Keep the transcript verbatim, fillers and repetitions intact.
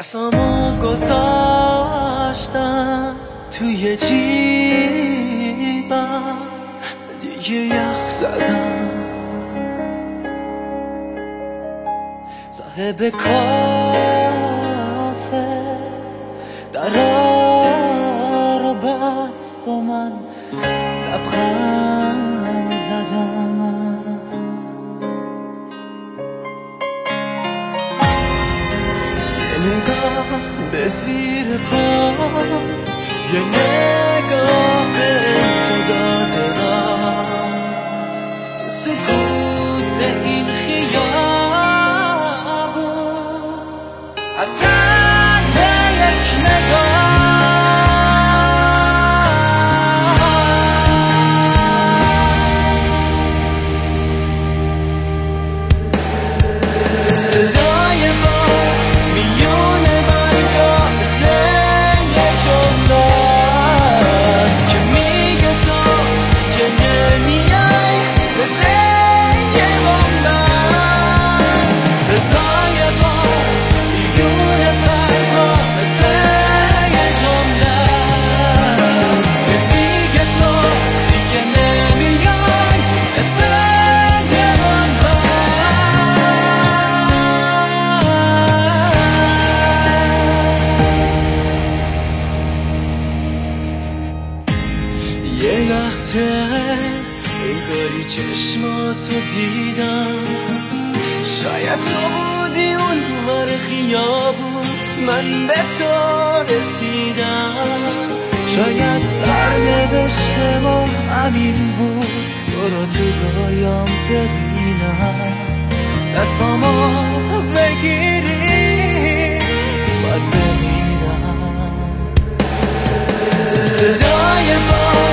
دستامو گذاشتم توی جیبم، دیگه یخ زدم. صاحب کافه درا رو بست و من لبخند زدم. یه نگاه به زیر پام، یه نگاه به امتداد راه، تو سکوت این خیابون، حسرت یک نگاه. صدای باد میون برگا مثل یه جمله است که میگه تو که نمیای، مثل یه بمب است. صدای باد میون برگا مثل یه جمله است که میگه تو دیگه نمیای، مثل یه بمب است. یه لحظه انگاری چشماتو دیدم، شاید تو بودی اون ور خیابون، من به تو رسیدم. شاید سرنوشت ما همین بود، تو رو تو رویام ببینم. دستامو بگیری باید بمیرم. صدای باد